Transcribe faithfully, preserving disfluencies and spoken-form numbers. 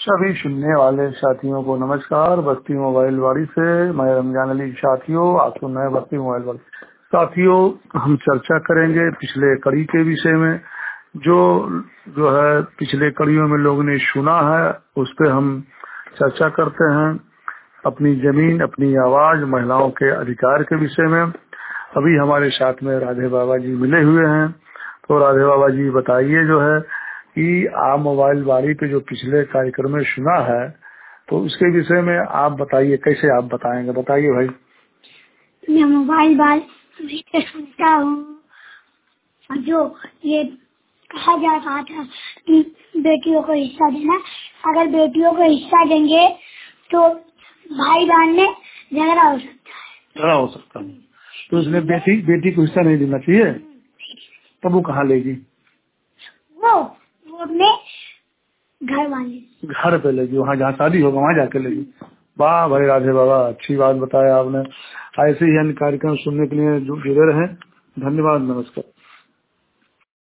सभी सुनने वाले साथियों को नमस्कार। बस्ती मोबाइल वाड़ी से मैं रमजान अली। साथियों, आप सुन रहे हैं बस्ती मोबाइल वाड़ी। साथियों, हम चर्चा करेंगे पिछले कड़ी के विषय में। जो जो है पिछले कड़ियों में लोगों ने सुना है उस पर हम चर्चा करते हैं। अपनी जमीन, अपनी आवाज, महिलाओं के अधिकार के विषय में। अभी हमारे साथ में राधे बाबा जी मिले हुए हैं। तो राधे बाबा जी बताइए जो है कि आप मोबाइल वाड़ी पे जो पिछले कार्यक्रम में सुना है तो उसके विषय में आप बताइए, कैसे आप बताएंगे? बताइए भाई। मैं मोबाइल वाड़ी पे सुनता हूँ जो ये कहा जा रहा था कि बेटियों को हिस्सा देना, अगर बेटियों को हिस्सा देंगे तो भाई बहन में झगड़ा हो सकता है। झगड़ा हो सकता है तो इसलिए बेटी बेटी को हिस्सा नहीं देना चाहिए। तब वो कहाँ लेगी? वो वो अपने घर वाले घर पे लेगी, वहाँ जहाँ शादी होगा वहाँ जाके लेगी। वाह भाई राधे बाबा, अच्छी बात बताया आपने। ऐसे ही अन्य कार्यक्रम सुनने के लिए जुड़े रहें। धन्यवाद, नमस्कार।